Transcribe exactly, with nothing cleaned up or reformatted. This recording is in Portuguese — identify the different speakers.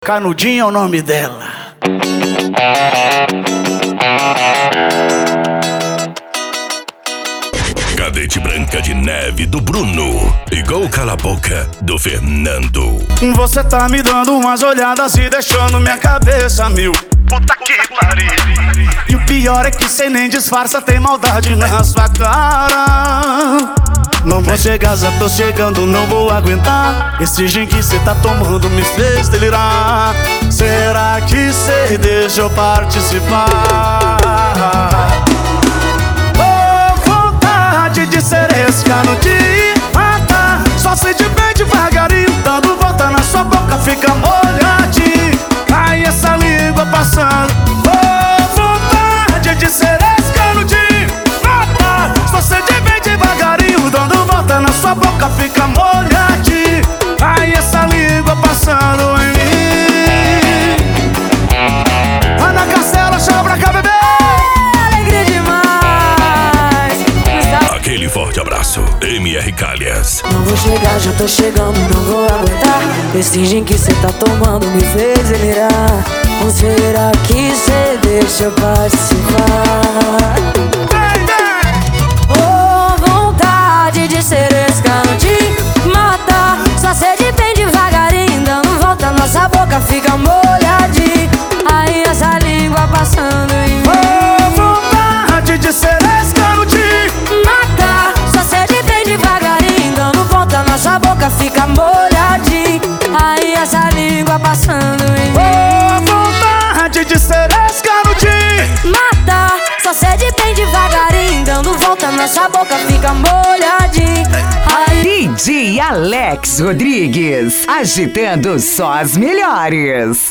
Speaker 1: Canudinho é o nome dela.
Speaker 2: Cadete Branca de Neve do Bruno. Igual Cala a Boca do Fernando.
Speaker 1: Você tá me dando umas olhadas e deixando minha cabeça mil. Puta que pariu. E o pior é que cê nem disfarça, tem maldade na sua cara. Não vou chegar, já tô chegando, não vou aguentar. Esse gin que cê tá tomando me fez delirar. Será que cê deixa eu participar? Oh, vontade de ser esse canudinho, mata. Só sei de bem devagarinho, dando volta na sua boca, fica molhadinho. Ai, essa língua passando. Oh, vontade de ser esse canudinho, mata. Só sei de bem devagarinho, dando volta na sua boca, fica molhadinho. Ai, essa língua passando em mim. Ana Castela, chama pra cá, bebê.
Speaker 3: Alegria demais.
Speaker 2: Aquele forte abraço, M R Calhas.
Speaker 3: Não vou chegar, já tô chegando, não vou aguentar. Esse gin que cê tá tomando me fez delirar. Ou será que cê deixa eu participar? Oh, vontade de ser esse canudinho, mata. Só sei de bem devagarinho, dando volta, nossa boca fica molhadinha. Aí essa língua passando em mim.
Speaker 1: Oh, vontade de ser esse canudinho,
Speaker 3: Mata, só sei de bem devagarinho, dando volta, nossa boca fica molhadinha. Aí essa língua passando em mim.
Speaker 1: oh, vontade de ser esse canudinho.
Speaker 3: Mata, só sei de bem devagarinho, dando volta, nossa boca fica molhadinha. Aí
Speaker 4: D J Alex Rodrigues, agitando só as melhores.